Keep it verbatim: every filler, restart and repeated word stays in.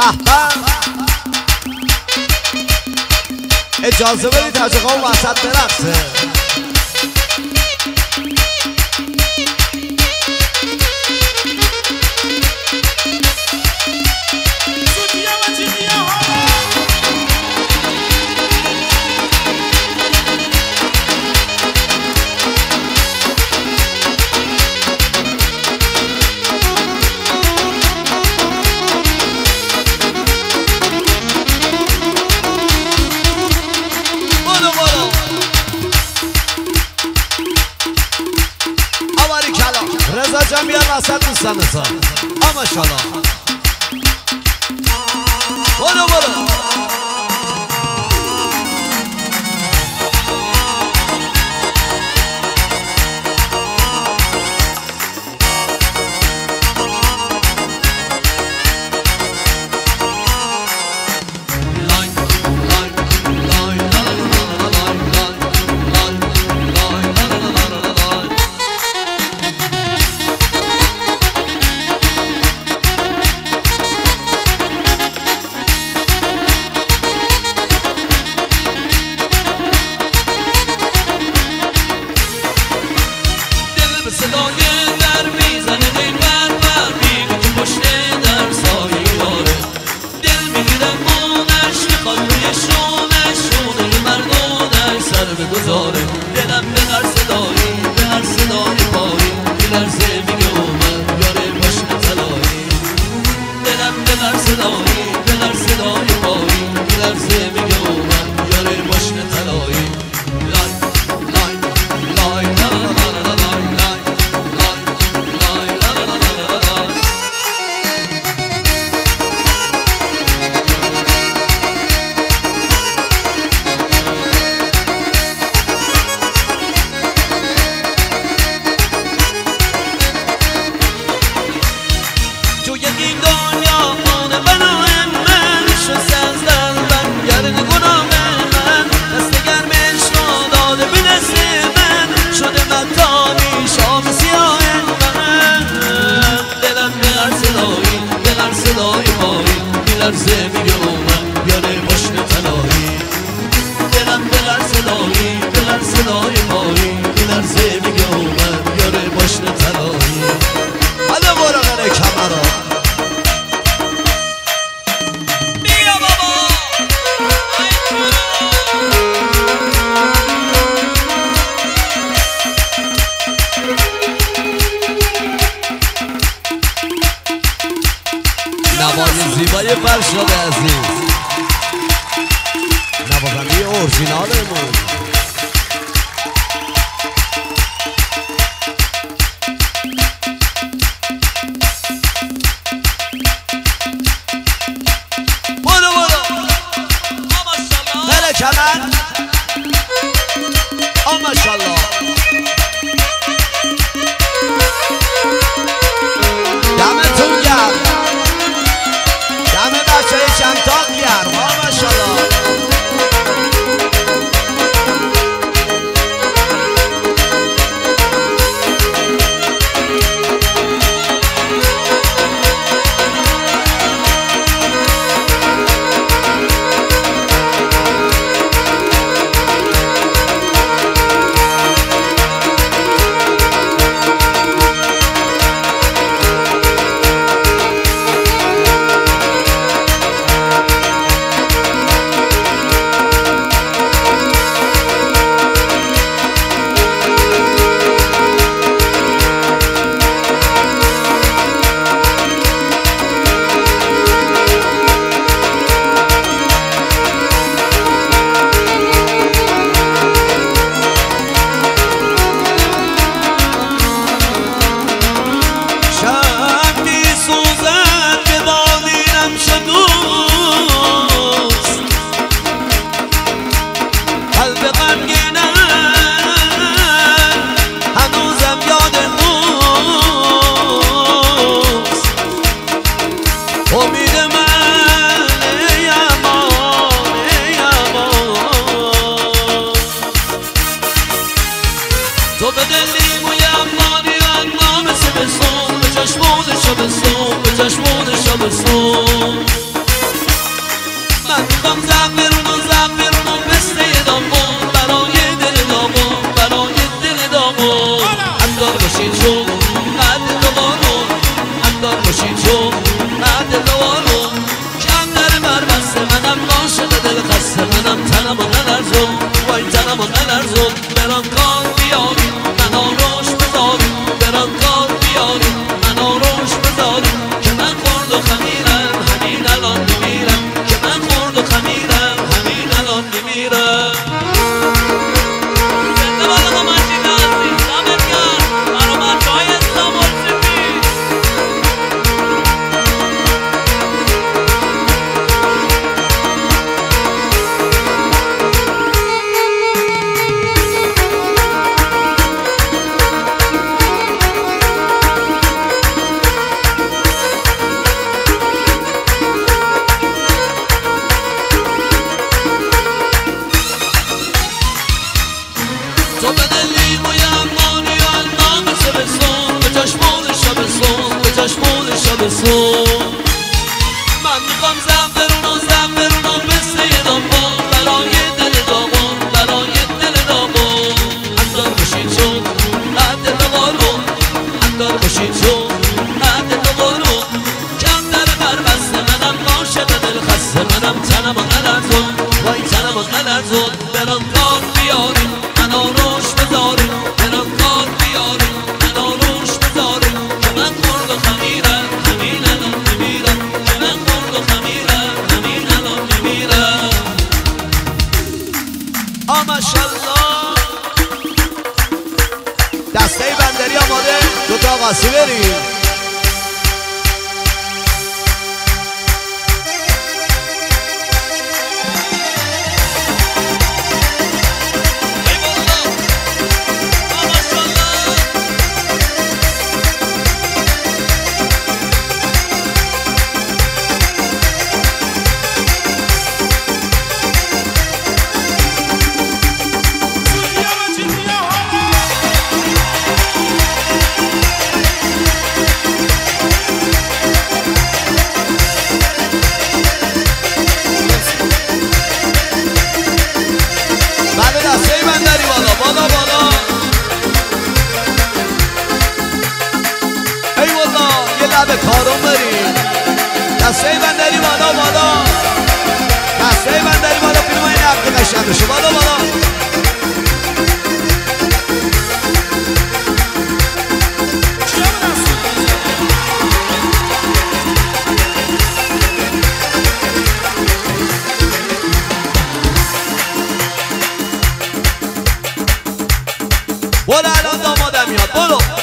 اجازه بدید حاجقا وسط برقصه. رضا جان بیار وسط دوستان رضا. آ ماشاءالله. برو برو. دلم به هر صدایی به هر صدای پایی میلرزه میگه اومد یاره ماشین طلایی. دلم به هر صدایی به هر صدای پایی میلرزه میگه اومد یاره ماشین طلایی. لای لای لای لا لا لا لای لای لای لای لا لا لا لای. این دنیا مونه بنای من شست از دلبن گرد گناه من دست گرمش را داده به دست من شده مطانی شام سیاه من. دلم به هر صدایی به هر صدای پایی میلرزه میگه اومد بیاره ماشین طلایی. دلم به هر صدایی به هر صدای پایی میلرزه میگه اومد بیاره ماشین طلایی. حالا برو غره کمرا نوای زیبای فرشاد عزیز، نوازنده اورجینالمون. برو برو بله کمر. آ ماشاءالله. دمتون گرم، دم بچه های چندتاق گرم. آ ماشاءالله. تو به دلی مویم مانی انا مثل بسون به چشمون شبستون به چشمون شبستون. میخوام زعفرون و زعفرون و پسته داغون برای دل داغون برای دل داغون اندار باشین چون قد دوارون اندار باشین چون قد دوارون کم در بر بسته منم عاشق دل خسته منم تنم و نلرزون وای تنم و نلرزون بران کار بیاری من آروش بذاری بران کار بیاری من آروش بذاری که من خورد و خمیرم همین الان میمیرم که من خورد و خمیرم همین الان میمیرم زنده بالا مجید عزیز دمت گرم برا بچه های استانبول سپید تو به دلی موی امانی و النام شبستون به چشمون شبستون به چشمون شبستون من میخوام زعفرون و زعفرون و پسته داغون برای دل داغون برای دل داغون اندار باشین چون قد دوارون اندار باشین چون قد دوارون کم در بر بسته منم عاشق دل خسته منم تنم و نلرزون وای تنم و نلرزون برام کار بیاری من آروش بذاری برام کار بیاری من آروش بذاری که من خورد و خمیرم همین الان میمیرم که من خورد و خمیرم همین الان میمیرم آ ماشالله دسته بندری آماده دوتا قاسی بریم به کارون بریم دسته بندری بالا بالا دسته بندری بالا فیلم های نقد قشنگ بشه بالا بالا برو الان دامادم میاد برو